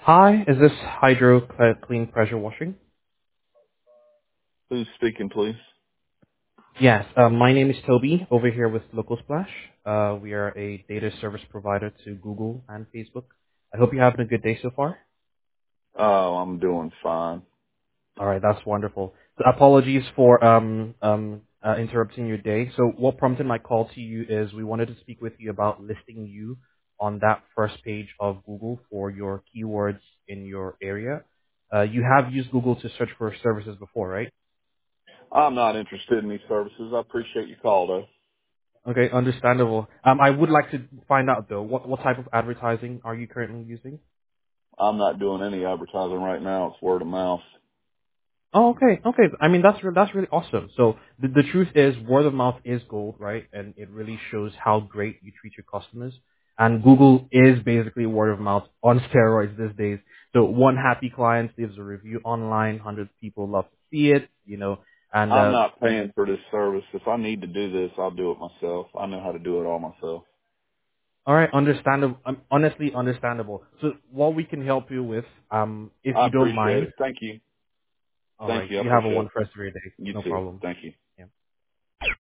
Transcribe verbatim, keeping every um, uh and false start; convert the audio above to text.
Hi, is this Hydro Cle- Clean Pressure Washing? Who's speaking, please? Yes, uh, my name is Toby over here with Local Splash. Uh, we are a data service provider to Google and Facebook. I hope you're having a good day so far. Oh, I'm doing fine. All right, that's wonderful. So apologies for um, um, uh, interrupting your day. So what prompted my call to you is we wanted to speak with you about listing you on that first page of Google for your keywords in your area. Uh, you have used Google to search for services before, right? I'm not interested in these services. I appreciate your call, though. Okay, understandable. Um, I would like to find out though, what what type of advertising are you currently using? I'm not doing any advertising right now. It's word of mouth. Oh, okay, okay. I mean, that's re- that's really awesome. So the the truth is, word of mouth is gold, right? And it really shows how great you treat your customers. And Google is basically word of mouth on steroids these days. So one happy client leaves a review online, hundred people love to see it, you know, and I'm uh, not paying for this service. If I need to do this, I'll do it myself. I know how to do it all myself. all right, understandable. Um, honestly, understandable. So what we can help you with, um, if I you don't appreciate mind. it. Thank you. All Thank right. you. I You have a appreciate it. wonderful rest of your day. You No too. problem. Thank you. Yeah.